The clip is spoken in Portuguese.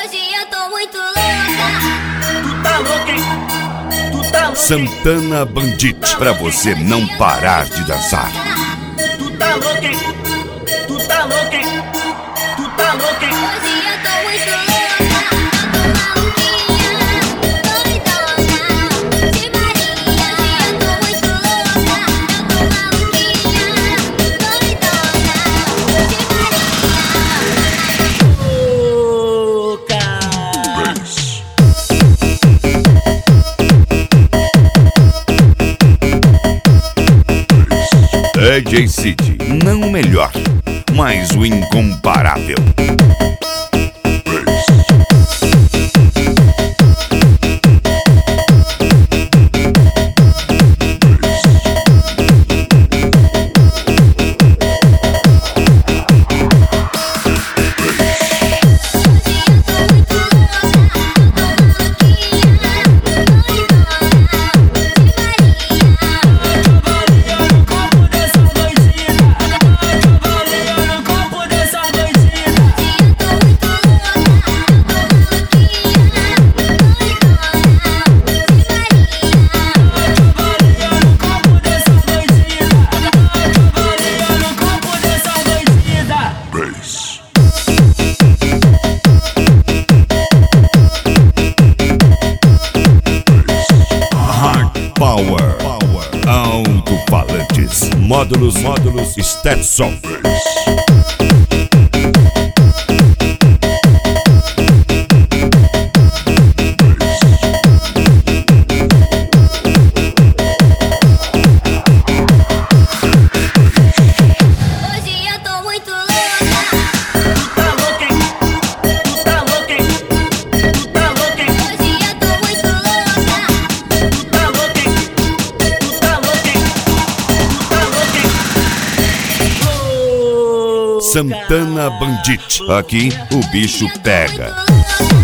Hoje eu tô muito louca. Tu tá louca, hein? Tu tá louca, Santana Bandit, pra você não parar de dançar. tu tá louca, hein? Tu tá louca, hein? Tu tá louca, hein? Hoje eu tô muito louca. Eu tô maluquinha, doidona de Maria. Hoje eu tô muito louca. Eu tô maluquinha, doidona de Maria. Louca. DJ City, não o melhor, mas o incomparável. Power, alto-falantes, módulos, Stetson. Hoje eu tô muito louca. Tu tá louca, hein? Tu tá louca, hein? Tu tá louca, hein? Hoje eu tô muito louca. Tu tá louca, hein? Tu tá louca, hein? Tu tá louca, hein? Louca. Santana Bandit, aqui o bicho pega. Muito louca.